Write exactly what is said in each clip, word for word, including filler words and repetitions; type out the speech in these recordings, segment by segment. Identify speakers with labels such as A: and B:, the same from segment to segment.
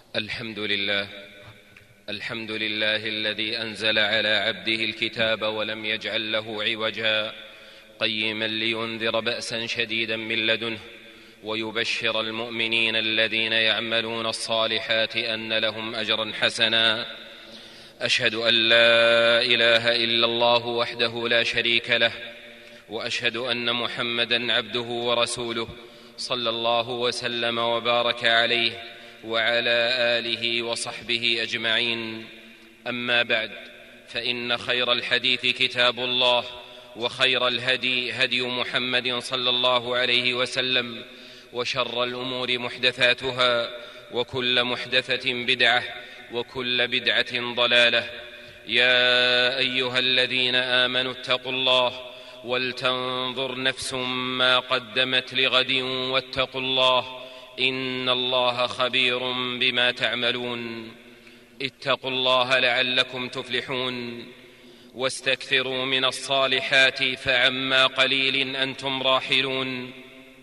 A: الحمد لله الحمد لله الذي أنزل على عبده الكتاب ولم يجعل له عوجا قيما لينذر بأسا شديدا من لدنه ويبشر المؤمنين الذين يعملون الصالحات أن لهم أجرا حسنا. أشهد أن لا إله إلا الله وحده لا شريك له، وأشهد أن محمدا عبده ورسوله صلى الله وسلم وبارك عليه وعلى آله وصحبه أجمعين. أما بعد، فإن خير الحديث كتاب الله، وخير الهدي هدي محمد صلى الله عليه وسلم، وشر الأمور محدثاتها، وكل محدثة بدعة، وكل بدعة ضلالة. يا أيها الذين آمنوا اتقوا الله ولتنظر نفس ما قدمت لغد واتقوا الله إن الله خبير بما تعملون. اتقوا الله لعلكم تفلحون، واستكثروا من الصالحات فعما قليل أنتم راحلون.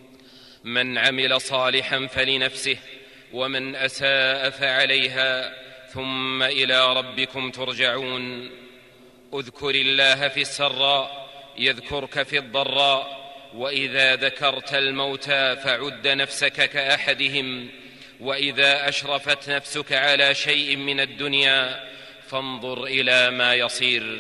A: من عمل صالحا فلنفسه، ومن أساء فعليها، ثم إلى ربكم ترجعون. اذكر الله في السراء يذكرك في الضراء، وإذا ذكرت الموتى فعد نفسك كأحدهم، وإذا أشرفت نفسك على شيء من الدنيا فانظر إلى ما يصير.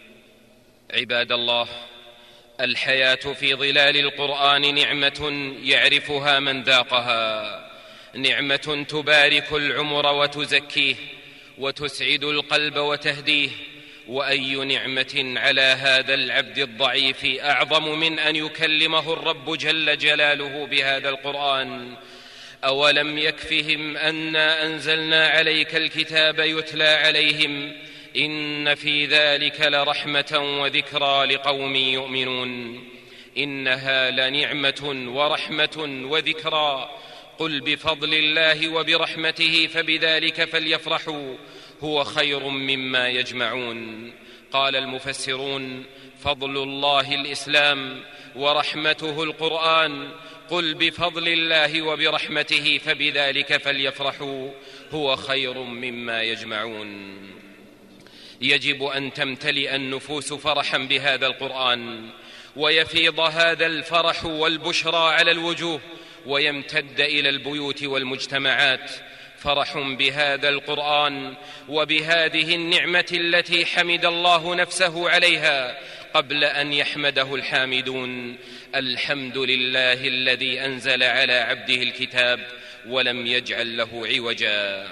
A: عباد الله، الحياة في ظلال القرآن نعمة يعرفها من ذاقها، نعمة تبارك العمر وتزكيه، وتسعد القلب وتهديه. وأي نعمة على هذا العبد الضعيف أعظم من أن يكلمه الرب جل جلاله بهذا القرآن؟ أولم يكفهم أنا أنزلنا عليك الكتاب يتلى عليهم إن في ذلك لرحمة وذكرى لقوم يؤمنون. إنها لنعمة ورحمة وذكرى. قل بفضل الله وبرحمته فبذلك فليفرحوا هو خير مما يجمعون. قال المفسرون: فضل الله الإسلام ورحمته القرآن. قل بفضل الله وبرحمته فبذلك فليفرحوا هو خير مما يجمعون. يجب أن تمتلئ النفوس فرحا بهذا القرآن، ويفيض هذا الفرح والبشرى على الوجوه، ويمتد إلى البيوت والمجتمعات. فرح بهذا القرآن وبهذه النعمة التي حمد الله نفسه عليها قبل أن يحمده الحامدون. الحمد لله الذي أنزل على عبده الكتاب ولم يجعل له عوجا.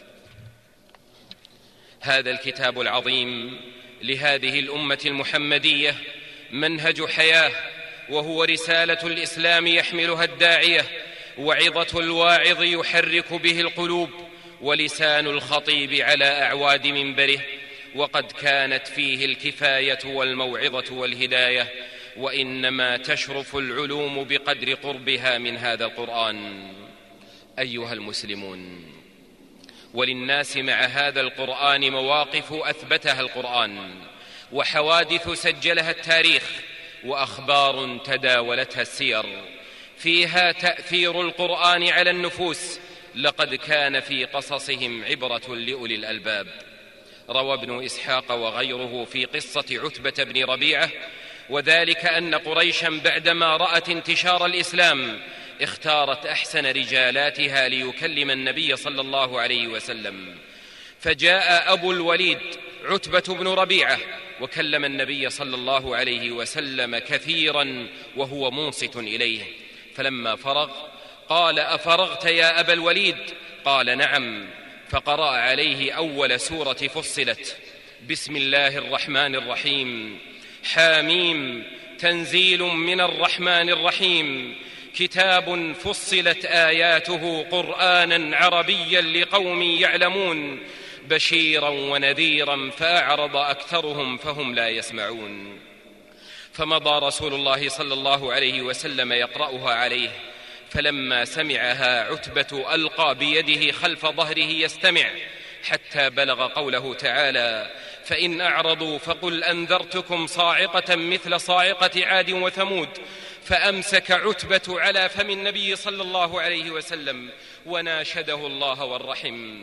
A: هذا الكتاب العظيم لهذه الأمة المحمدية منهج حياة، وهو رسالة الإسلام يحملها الداعية، وعظة الواعظ يحرك به القلوب، ولسان الخطيب على أعواد منبره. وقد كانت فيه الكفاية والموعظة والهداية، وإنما تشرف العلوم بقدر قربها من هذا القرآن. أيها المسلمون، وللناس مع هذا القرآن مواقف أثبتها القرآن، وحوادث سجلها التاريخ، وأخبار تداولتها السير، فيها تأثير القرآن على النفوس. لقد كان في قصصهم عبرة لأولي الألباب. روى ابن إسحاق وغيره في قصة عتبة بن ربيعة، وذلك أن قريشا بعدما رأت انتشار الإسلام اختارت أحسن رجالاتها ليكلم النبي صلى الله عليه وسلم. فجاء أبو الوليد عتبة بن ربيعة وكلم النبي صلى الله عليه وسلم كثيرا وهو منصت إليه. فلما فرغ قال: أفرغت يا أبا الوليد؟ قال: نعم. فقرأ عليه أول سورة فصلت: بسم الله الرحمن الرحيم، حاميم، تنزيل من الرحمن الرحيم، كتاب فصلت آياته قرآنا عربيا لقوم يعلمون، بشيرا ونذيرا فأعرض أكثرهم فهم لا يسمعون. فمضى رسول الله صلى الله عليه وسلم يقرأها عليه، فلما سمعها عتبة ألقى بيده خلف ظهره يستمع، حتى بلغ قوله تعالى: فإن أعرضوا فقل أنذرتكم صاعقة مثل صاعقة عاد وثمود. فأمسك عتبة على فم النبي صلى الله عليه وسلم وناشده الله والرحم.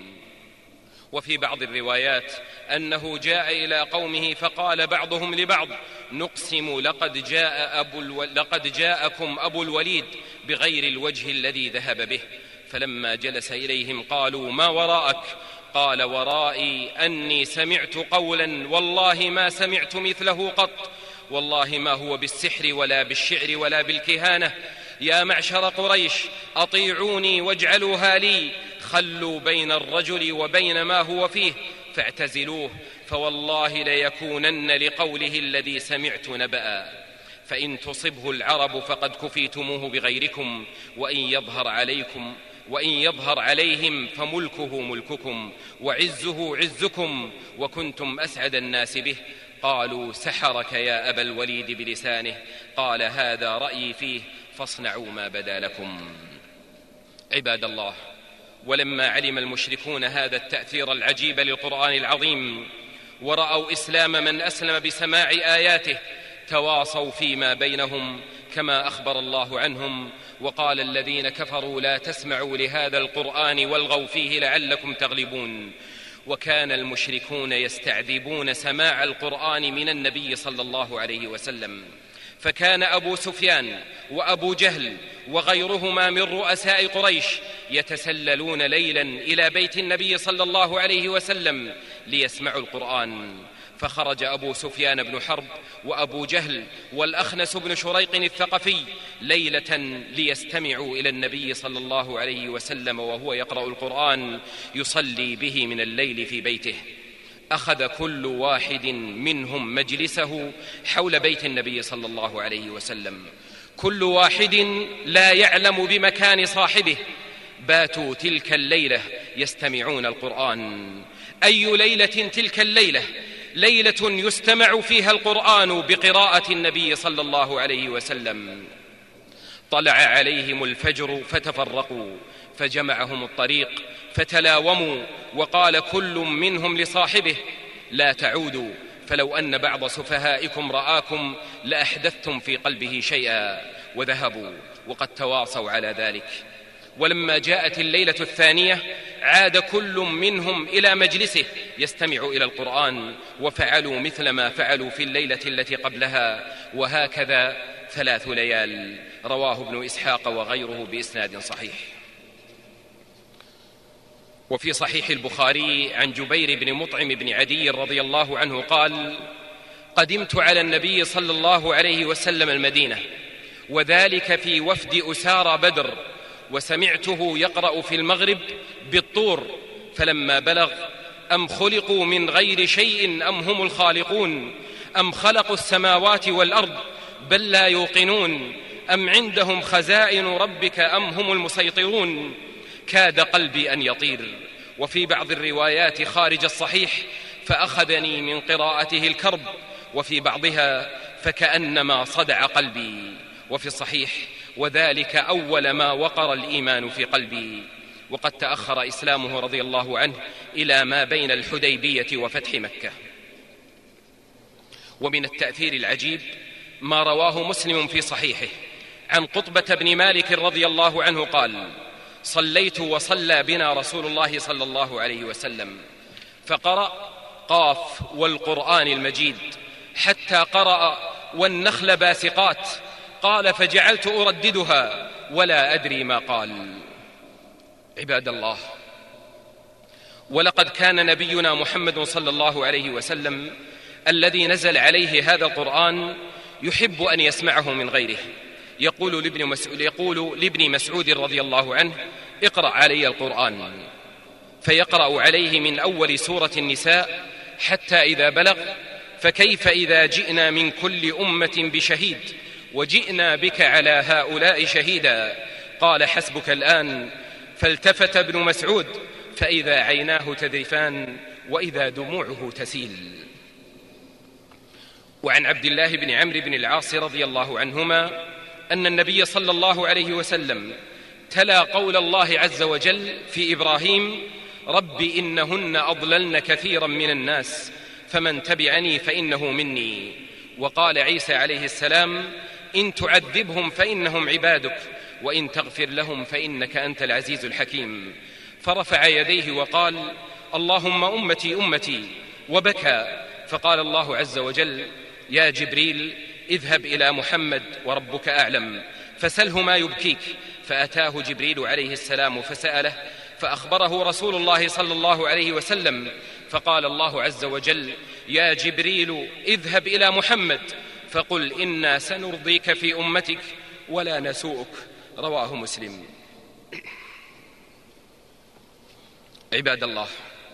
A: وفي بعض الروايات أنه جاء إلى قومه فقال بعضهم لبعض: نقسم لقد جاء أبو الو... لقد جاءكم أبو الوليد بغير الوجه الذي ذهب به. فلما جلس إليهم قالوا: ما وراءك؟ قال: ورائي أني سمعت قولا والله ما سمعت مثله قط، والله ما هو بالسحر ولا بالشعر ولا بالكهانة. يا معشر قريش، أطيعوني واجعلوها لي، خلوا بين الرجل وبين ما هو فيه فاعتزلوه، فوالله ليكونن لقوله الذي سمعت نبأ. فإن تصبه العرب فقد كفيتموه بغيركم، وإن يظهر عليكم وإن يظهر عليهم فملكه ملككم وعزه عزكم، وكنتم أسعد الناس به. قالوا: سحرك يا أبا الوليد بلسانه. قال: هذا رأيي فيه فاصنعوا ما بدا لكم. عباد الله، ولما علم المشركون هذا التأثير العجيب للقرآن العظيم ورأوا إسلام من أسلم بسماع آياته، تواصوا فيما بينهم كما أخبر الله عنهم: وقال الذين كفروا لا تسمعوا لهذا القرآن والغوا فيه لعلكم تغلبون. وكان المشركون يستعذبون سماع القرآن من النبي صلى الله عليه وسلم، فكان أبو سفيان وأبو جهل وغيرهما من رؤساء قريش يتسللون ليلا إلى بيت النبي صلى الله عليه وسلم ليسمعوا القرآن. فخرج أبو سفيان بن حرب وأبو جهل والأخنس بن شريق الثقفي ليلة ليستمعوا إلى النبي صلى الله عليه وسلم وهو يقرأ القرآن يصلي به من الليل في بيته. أخذ كل واحد منهم مجلسه حول بيت النبي صلى الله عليه وسلم، كل واحد لا يعلم بمكان صاحبه. باتوا تلك الليلة يستمعون القرآن. أي ليلة تلك الليلة؟ ليلة يستمع فيها القرآن بقراءة النبي صلى الله عليه وسلم. طلع عليهم الفجر فتفرقوا، فجمعهم الطريق فتلاوموا، وقال كل منهم لصاحبه: لا تعودوا، فلو أن بعض سفهائكم رآكم لأحدثتم في قلبه شيئا. وذهبوا وقد تواصوا على ذلك. ولما جاءت الليلة الثانية عاد كل منهم إلى مجلسه يستمع إلى القرآن، وفعلوا مثل ما فعلوا في الليلة التي قبلها، وهكذا ثلاث ليال. رواه ابن إسحاق وغيره بإسناد صحيح. وفي صحيح البخاري عن جبير بن مطعم بن عدي رضي الله عنه قال: قدمت على النبي صلى الله عليه وسلم المدينة، وذلك في وفد أسارى بدر، وسمعته يقرأ في المغرب بالطور، فلما بلغ: أم خلقوا من غير شيء أم هم الخالقون، أم خلقوا السماوات والأرض بل لا يوقنون، أم عندهم خزائن ربك أم هم المسيطرون، كاد قلبي أن يطير. وفي بعض الروايات خارج الصحيح: فأخذني من قراءته الكرب، وفي بعضها: فكأنما صدع قلبي. وفي الصحيح: وذلك أول ما وقر الإيمان في قلبي. وقد تأخر إسلامه رضي الله عنه إلى ما بين الحديبية وفتح مكة. ومن التأثير العجيب ما رواه مسلم في صحيحه عن قطبة بن مالك رضي الله عنه قال: صليت وصلى بنا رسول الله صلى الله عليه وسلم، فقرأ قاف والقرآن المجيد حتى قرأ والنخل باسقات، قال: فجعلت أرددها ولا أدري ما قال. عباد الله، ولقد كان نبينا محمد صلى الله عليه وسلم الذي نزل عليه هذا القرآن يحب أن يسمعه من غيره. يقول لابن مسعود, يقول لابن مسعود رضي الله عنه: اقرأ علي القرآن، فيقرأ عليه من أول سورة النساء حتى إذا بلغ: فكيف إذا جئنا من كل أمة بشهيد وجئنا بك على هؤلاء شهيدا. قال: حسبك الآن. فالتفت ابن مسعود فإذا عيناه تذرفان وإذا دموعه تسيل. وعن عبد الله بن عمرو بن العاص رضي الله عنهما أن النبي صلى الله عليه وسلم تلا قول الله عز وجل في إبراهيم: رب إنهن أضللن كثيرا من الناس فمن تبعني فإنه مني. وقال عيسى عليه السلام: إن تعذبهم فإنهم عبادك وإن تغفر لهم فإنك أنت العزيز الحكيم. فرفع يديه وقال: اللهم أمتي أمتي، وبكى. فقال الله عز وجل: يا جبريل اذهب إلى محمد وربك أعلم فسله ما يبكيك. فأتاه جبريل عليه السلام فسأله، فأخبره رسول الله صلى الله عليه وسلم، فقال الله عز وجل: يا جبريل اذهب إلى محمد فقل إنا سنرضيك في أمتك ولا نسوءك. رواه مسلم. عباد الله،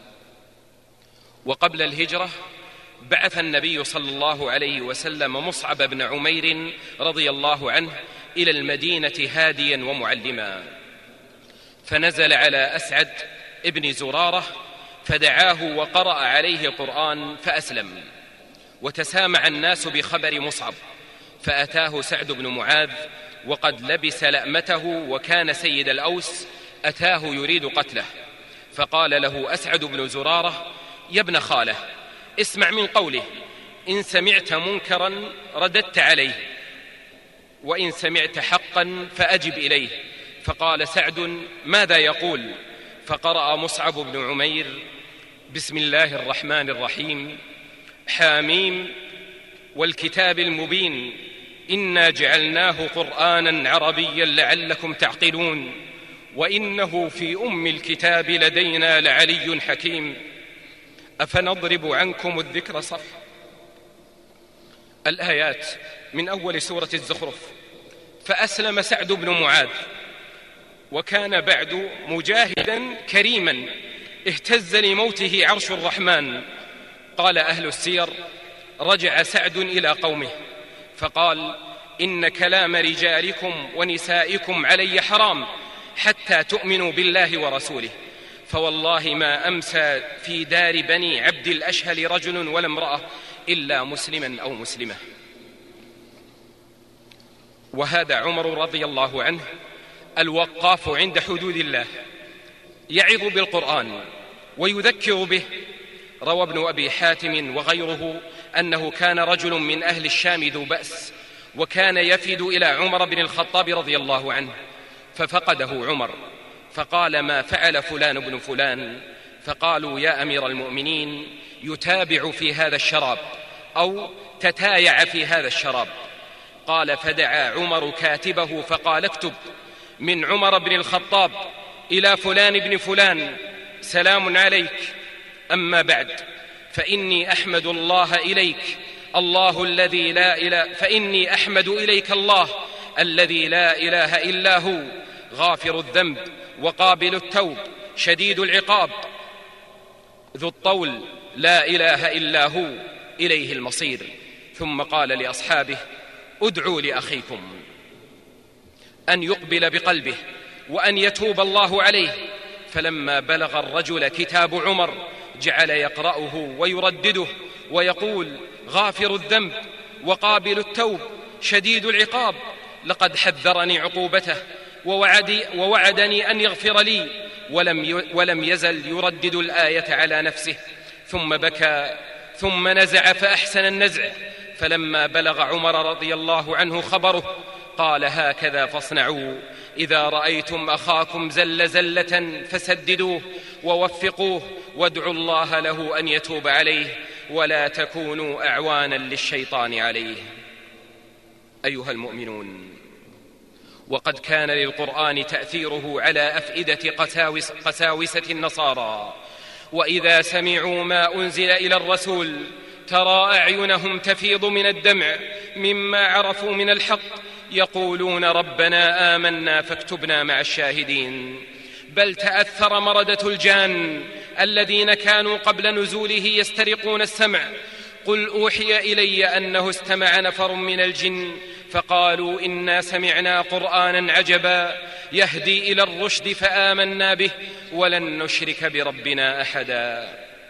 A: وقبل الهجرة بعث النبي صلى الله عليه وسلم مصعب بن عمير رضي الله عنه إلى المدينة هاديا ومعلما، فنزل على أسعد ابن زرارة فدعاه وقرأ عليه القرآن فأسلم. وتسامع الناس بخبر مصعب، فأتاه سعد بن معاذ وقد لبس لأمته وكان سيد الأوس، أتاه يريد قتله، فقال له أسعد بن زرارة: يا ابن خاله، اسمع من قوله: إن سمعت منكرا رددت عليه، وإن سمعت حقا فأجب إليه. فقال سعد: ماذا يقول؟ فقرأ مصعب بن عمير: بسم الله الرحمن الرحيم، حاميم والكتاب المبين، إنا جعلناه قرآنا عربيا لعلكم تعقلون، وإنه في أم الكتاب لدينا لعلي حكيم، أفنضرب عنكم الذكر صف. الآيات من أول سورة الزخرف. فأسلم سعد بن معاذ، وكان بعد مجاهدا كريما اهتز لموته عرش الرحمن. قال أهل السير: رجع سعد إلى قومه فقال: إن كلام رجالكم ونسائكم علي حرام حتى تؤمنوا بالله ورسوله، فوالله ما أمسى في دار بني عبد الأشهل رجل ولا امرأة إلا مسلما أو مسلمة. وهذا عمر رضي الله عنه الوقاف عند حدود الله، يعظ بالقرآن ويذكر به. روى ابن أبي حاتم وغيره أنه كان رجل من أهل الشام ذو بأس، وكان يفد إلى عمر بن الخطاب رضي الله عنه، ففقده عمر فقال: ما فعل فلان بن فلان؟ فقالوا: يا أمير المؤمنين، يتابع في هذا الشراب أو تتايع في هذا الشراب. قال: فدعا عمر كاتبه فقال: اكتب من عمر بن الخطاب إلى فلان بن فلان سلام عليك، أما بعد فإني أحمد الله إليك الله الذي لا إله فإني أحمد إليك الله الذي لا إله إلا هو، غافر الذنب وقابل التوب شديد العقاب ذو الطول، لا إله إلا هو، إليه المصير. ثم قال لأصحابه: ادعوا لأخيكم أن يقبل بقلبه وأن يتوب الله عليه. فلما بلغ الرجل كتاب عمر جعل يقرأه ويردده ويقول: غافر الذنب وقابل التوب شديد العقاب، لقد حذرني عقوبته ووعدي ووعدني أن يغفر لي، ولم ولم يزل يردد الآية على نفسه. ثم بكى ثم نزع فأحسن النزع. فلما بلغ عمر رضي الله عنه خبره قال: هكذا فاصنعوا إذا رأيتم أخاكم زل زلة فسددوه ووفقوه وادعوا الله له أن يتوب عليه، ولا تكونوا أعوانا للشيطان عليه. أيها المؤمنون، وقد كان للقرآن تأثيره على أفئدة قساوس قساوسة النصارى، وإذا سمعوا ما أنزل إلى الرسول ترى أعينهم تفيض من الدمع مما عرفوا من الحق، يقولون: ربنا آمنا فاكتبنا مع الشاهدين. بل تأثر مردة الجان الذين كانوا قبل نزوله يسترقون السمع. قل أوحي إلي أنه استمع نفر من الجن فقالوا: إنا سمعنا قرآنا عجبا يهدي إلى الرشد فآمنا به ولن نشرك بربنا أحدا.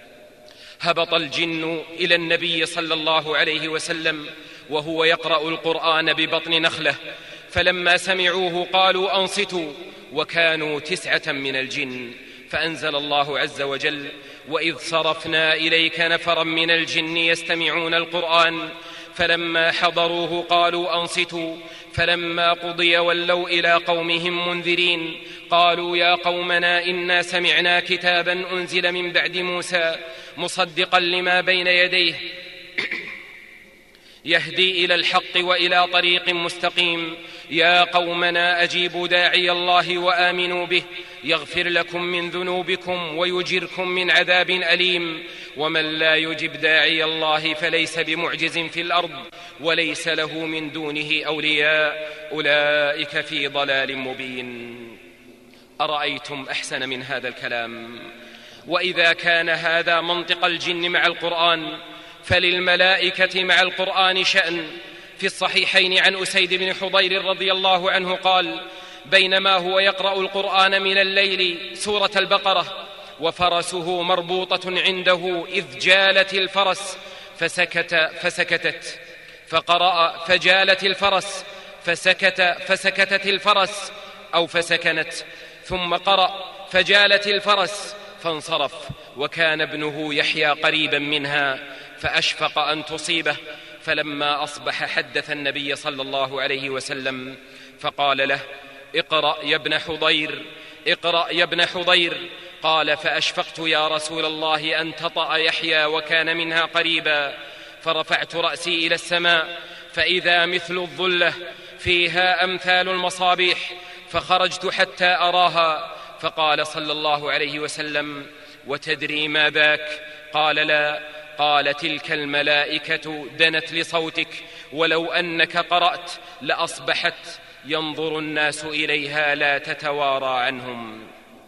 A: هبط الجن إلى النبي صلى الله عليه وسلم وهو يقرأ القرآن ببطن نخلة، فلما سمعوه قالوا: أنصتوا. وكانوا تسعة من الجن، فأنزل الله عز وجل: وإذ صرفنا إليك نفرا من الجن يستمعون القرآن فلما حضروه قالوا أنصتوا فلما قضي ولوا إلى قومهم منذرين قالوا يا قومنا إنا سمعنا كتابا أنزل من بعد موسى مصدقا لما بين يديه يهدي إلى الحق وإلى طريق مستقيم يا قومنا أجيبوا داعي الله وآمنوا به يغفر لكم من ذنوبكم ويجركم من عذاب أليم ومن لا يجب داعي الله فليس بمعجز في الأرض وليس له من دونه أولياء أولئك في ضلال مبين. أرأيتم أحسن من هذا الكلام؟ وإذا كان هذا منطق الجن مع القرآن فللملائكة مع القرآن شأن. في الصحيحين عن أسيد بن حضير رضي الله عنه قال: بينما هو يقرأ القرآن من الليل سورة البقرة وفرسه مربوطة عنده إذ جالت الفرس فسكت فسكتت فقرأ فجالت الفرس فسكت فسكتت الفرس أو فسكنت ثم قرأ فجالت الفرس فانصرف وكان ابنه يحيى قريبا منها فأشفق أن تصيبه فلما أصبح حدث النبي صلى الله عليه وسلم فقال له: اقرأ يا ابن حضير اقرأ يا ابن حضير. قال: فأشفقت يا رسول الله أن تطأ يحيى وكان منها قريبا فرفعت رأسي إلى السماء فإذا مثل الظلة فيها أمثال المصابيح فخرجت حتى أراها فقال صلى الله عليه وسلم: وتدري ما ذاك؟ قال: لا. قال: تلك الملائكة دنت لصوتك ولو أنك قرأت لأصبحت ينظر الناس إليها لا تتوارى عنهم.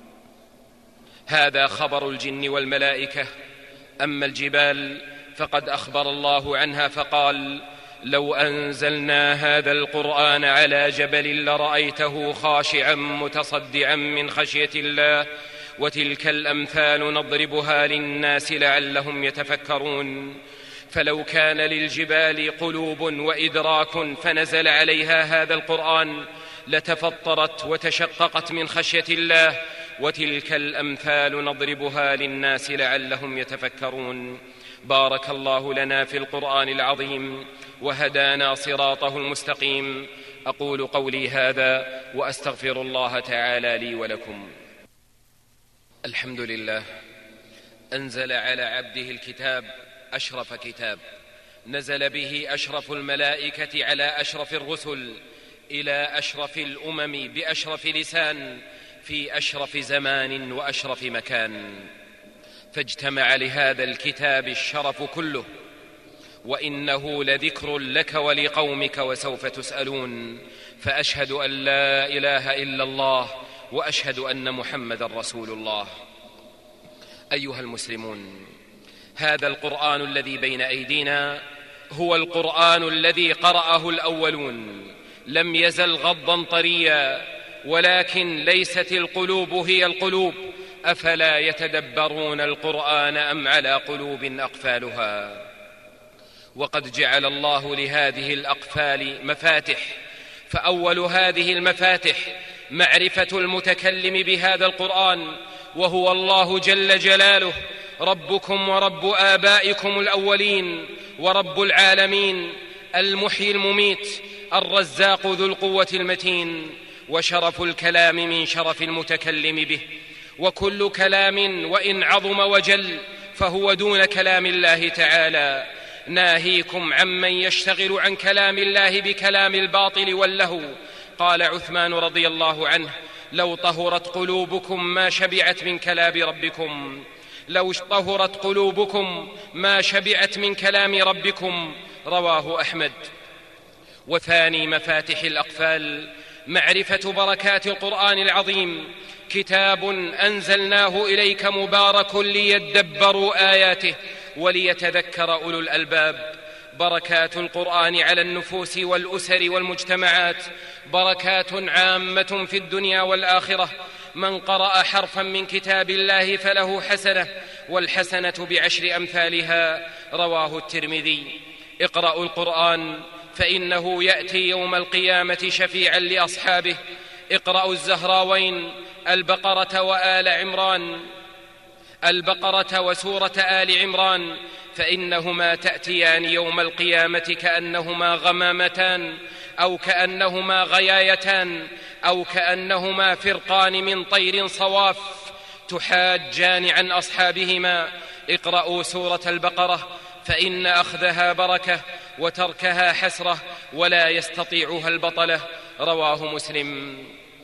A: هذا خبر الجن والملائكة. أما الجبال فقد أخبر الله عنها فقال: لو أنزلنا هذا القرآن على جبل لرأيته خاشعا متصدعا من خشية الله وتلك الأمثال نضربها للناس لعلهم يتفكرون. فلو كان للجبال قلوب وإدراك فنزل عليها هذا القرآن لتفطرت وتشققت من خشية الله وتلك الأمثال نضربها للناس لعلهم يتفكرون. بارك الله لنا في القرآن العظيم وهدانا صراطه المستقيم. أقول قولي هذا وأستغفر الله تعالى لي ولكم. الحمد لله أنزل على عبده الكتاب أشرف كتاب نزل به أشرف الملائكة على أشرف الرسل إلى أشرف الأمم بأشرف لسان في أشرف زمان وأشرف مكان، فاجتمع لهذا الكتاب الشرف كله، وإنه لذكر لك ولقومك وسوف تسألون. فأشهد أن لا إله إلا الله وأشهد أن محمد رسول الله. أيها المسلمون، هذا القرآن الذي بين أيدينا هو القرآن الذي قرأه الأولون، لم يزل غضا طريا، ولكن ليست القلوب هي القلوب. أفلا يتدبرون القرآن أم على قلوب أقفالها؟ وقد جعل الله لهذه الأقفال مفاتح، فأول هذه المفاتح معرفة المتكلم بهذا القرآن، وهو الله جل جلاله، ربكم ورب آبائكم الأولين ورب العالمين، المحيي المميت، الرزاق ذو القوة المتين. وشرف الكلام من شرف المتكلم به، وكل كلام وإن عظم وجل فهو دون كلام الله تعالى. ناهيكم عمن يشتغل عن كلام الله بكلام الباطل واللهو. قال عثمان رضي الله عنه: لو طهرت قلوبكم ما شبعت من كلام ربكم لو طهرت قلوبكم ما شبعت من كلام ربكم. رواه أحمد. وثاني مفاتح الأقفال معرفة بركات القرآن العظيم. كتاب أنزلناه إليك مبارك ليدبروا آياته وليتذكر أولو الألباب. بركات القرآن على النفوس والأسر والمجتمعات بركات عامة في الدنيا والآخرة. من قرأ حرفا من كتاب الله فله حسنة، والحسنة بعشر أمثالها. رواه الترمذي. اقرأوا القرآن فإنه يأتي يوم القيامة شفيعا لأصحابه. اقرأوا الزهراوين البقرة وآل عمران البقرة وسورة آل عمران، فإنهما تأتيان يوم القيامة كأنهما غمامتان أو كأنهما غيايتان أو كأنهما فرقان من طير صواف تحاجان عن أصحابهما: اقرأوا سورة البقرة فإن أخذها بركة وتركها حسرة ولا يستطيعها البطلة. رواه مسلم.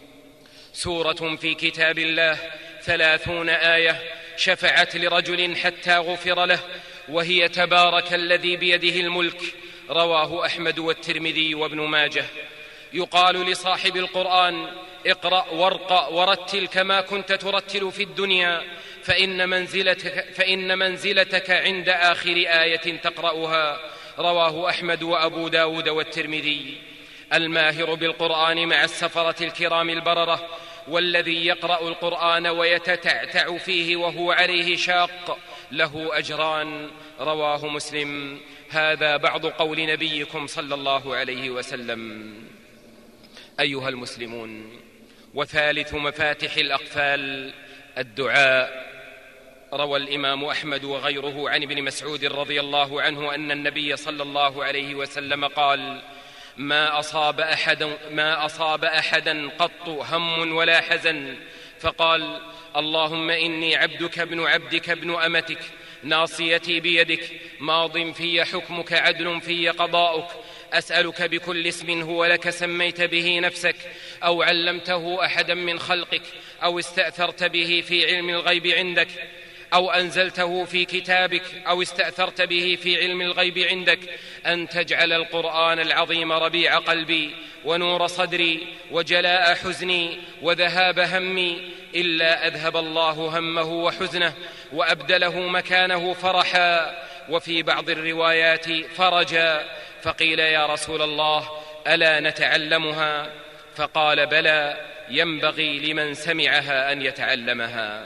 A: سورة في كتاب الله ثلاثون آية شفعت لرجل حتى غفر له، وهي تبارك الذي بيده الملك. رواه أحمد والترمذي وابن ماجه. يقال لصاحب القرآن: اقرأ وارقأ ورتل كما كنت ترتل في الدنيا، فإن منزلتك, فإن منزلتك عند آخر آية تقرأها. رواه أحمد وأبو داود والترمذي. الماهر بالقرآن مع السفرة الكرام البررة، والذي يقرأ القرآن ويتتعتع فيه وهو عليه شاق له أجران. رواه مسلم. هذا بعض قول نبيكم صلى الله عليه وسلم. أيها المسلمون، وثالث مفاتح الأقفال الدعاء. روى الإمام أحمد وغيره عن ابن مسعود رضي الله عنه أن النبي صلى الله عليه وسلم قال: ما أصاب أحدا, ما أصاب أحدا قط هم ولا حزن فقال: اللهم إني عبدك ابن عبدك ابن أمتك ناصيتي بيدك ماض في حكمك عدل في قضاؤك، أسألك بكل اسم هو لك سميت به نفسك أو علمته أحدا من خلقك أو استأثرت به في علم الغيب عندك أو أنزلته في كتابك أو استأثرت به في علم الغيب عندك، أن تجعل القرآن العظيم ربيع قلبي ونور صدري وجلاء حزني وذهاب همي، إلا أذهب الله همه وحزنه وأبدله مكانه فرحا، وفي بعض الروايات فرجا. فقيل: يا رسول الله، ألا نتعلمها؟ فقال: بلى، ينبغي لمن سمعها أن يتعلمها.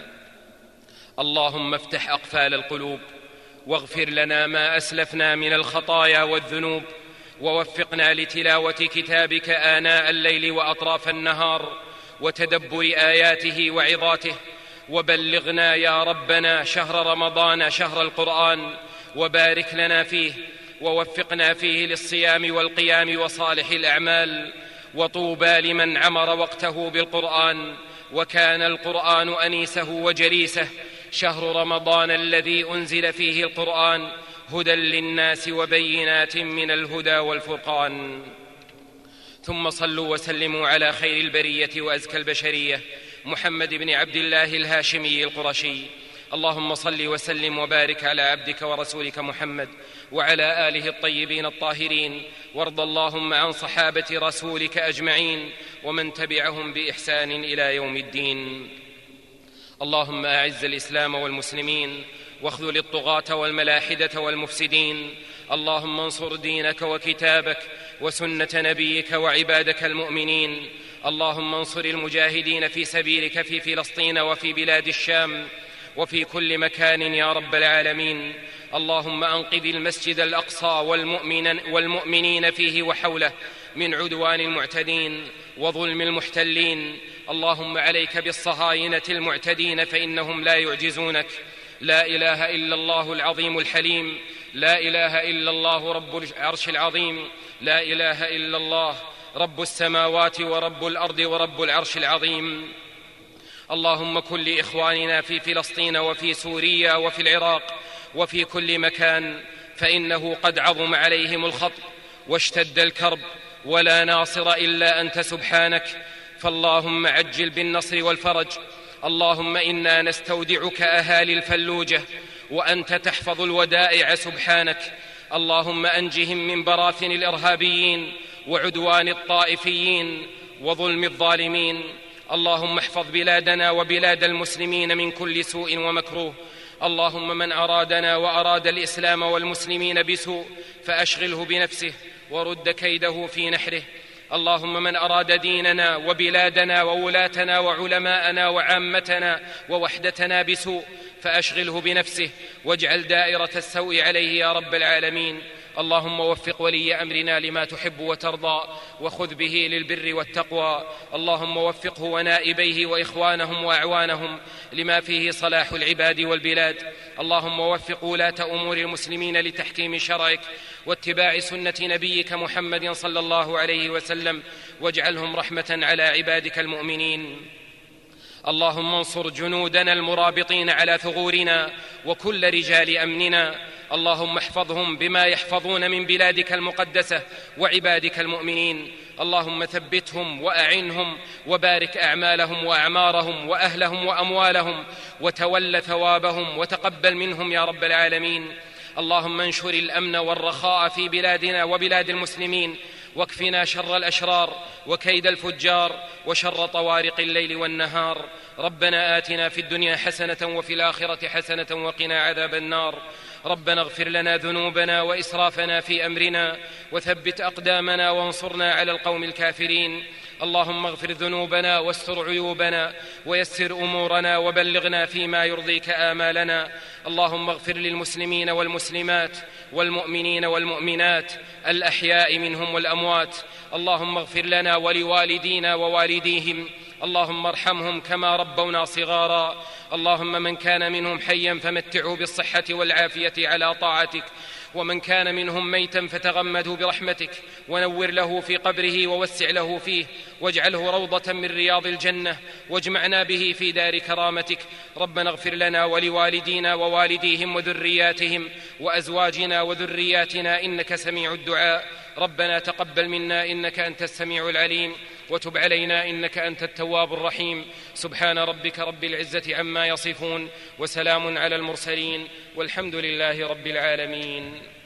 A: اللهم افتح أقفال القلوب، واغفر لنا ما أسلفنا من الخطايا والذنوب، ووفقنا لتلاوة كتابك آناء الليل وأطراف النهار وتدبر آياته وعظاته، وبلغنا يا ربنا شهر رمضان شهر القرآن، وبارك لنا فيه، ووفقنا فيه للصيام والقيام وصالح الأعمال. وطوبى لمن عمر وقته بالقرآن وكان القرآن أنيسه وجليسه. شهر رمضان الذي أنزل فيه القرآن هدى للناس وبينات من الهدى والفرقان. ثم صلوا وسلموا على خير البرية وأزكى البشرية، محمد بن عبد الله الهاشمي القرشي. اللهم صل وسلم وبارك على عبدك ورسولك محمد وعلى آله الطيبين الطاهرين، وارض اللهم عن صحابة رسولك أجمعين ومن تبعهم بإحسان إلى يوم الدين. اللهم أعز الإسلام والمسلمين، واخذل الطغاة والملاحدة والمفسدين. اللهم انصر دينك وكتابك وسنة نبيك وعبادك المؤمنين. اللهم انصر المجاهدين في سبيلك في فلسطين وفي بلاد الشام وفي كل مكان يا رب العالمين. اللهم أنقذ المسجد الأقصى والمؤمن والمؤمنين فيه وحوله من عدوان المعتدين وظلم المحتلين. اللهم عليك بالصهاينة المعتدين فإنهم لا يعجزونك. لا إله إلا الله العظيم الحليم، لا إله إلا الله رب العرش العظيم، لا إله إلا الله رب السماوات ورب الأرض ورب العرش العظيم. اللهم كن لإخواننا في فلسطين وفي سوريا وفي العراق وفي كل مكان، فإنه قد عظم عليهم الخطب واشتد الكرب، ولا ناصر إلا أنت سبحانك، فاللهم عجل بالنصر والفرج. اللهم إنا نستودعك أهالي الفلوجة وأنت تحفظ الودائع سبحانك. اللهم أنجهم من براثن الإرهابيين وعدوان الطائفيين وظلم الظالمين. اللهم احفظ بلادنا وبلاد المسلمين من كل سوء ومكروه. اللهم من أرادنا وأراد الإسلام والمسلمين بسوء فأشغله بنفسه ورد كيده في نحره. اللهم من أراد ديننا وبلادنا وولاتنا وعلماءنا وعامتنا ووحدتنا بسوء فأشغله بنفسه واجعل دائرة السوء عليه يا رب العالمين. اللهم وفق ولي أمرنا لما تحب وترضى وخذ به للبر والتقوى. اللهم وفقه ونائبيه وإخوانهم وأعوانهم لما فيه صلاح العباد والبلاد. اللهم وفق ولاة أمور المسلمين لتحكيم شرعك واتباع سنة نبيك محمد صلى الله عليه وسلم، واجعلهم رحمة على عبادك المؤمنين. اللهم انصر جنودنا المرابطين على ثغورنا وكل رجال أمننا. اللهم احفظهم بما يحفظون من بلادك المقدسة وعبادك المؤمنين. اللهم ثبتهم وأعنهم وبارك أعمالهم وأعمارهم وأهلهم وأموالهم، وتول ثوابهم وتقبل منهم يا رب العالمين. اللهم انشر الأمن والرخاء في بلادنا وبلاد المسلمين، واكفنا شر الأشرار وكيد الفجار وشر طوارق الليل والنهار. ربنا آتنا في الدنيا حسنة وفي الآخرة حسنة وقنا عذاب النار. ربنا اغفر لنا ذنوبنا وإسرافنا في أمرنا، وثبت أقدامنا وانصرنا على القوم الكافرين. اللهم اغفر ذنوبنا واستر عيوبنا ويسر أمورنا وبلغنا فيما يرضيك آمالنا. اللهم اغفر للمسلمين والمسلمات والمؤمنين والمؤمنات الأحياء منهم والأموات. اللهم اغفر لنا ولوالدينا ووالديهم. اللهم ارحمهم كما ربونا صغارا. اللهم من كان منهم حيا فمتعه بالصحة والعافية على طاعتك، ومن كان منهم ميتا فتغمده برحمتك، ونور له في قبره ووسع له فيه، واجعله روضة من رياض الجنة، واجمعنا به في دار كرامتك. ربنا اغفر لنا ولوالدينا ووالديهم وذرياتهم وأزواجنا وذرياتنا إنك سميع الدعاء. ربنا تقبل منا إنك أنت السميع العليم، وتب علينا إنك أنت التواب الرحيم. سبحان ربك رب العزة عما يصفون، وسلام على المرسلين، والحمد لله رب العالمين.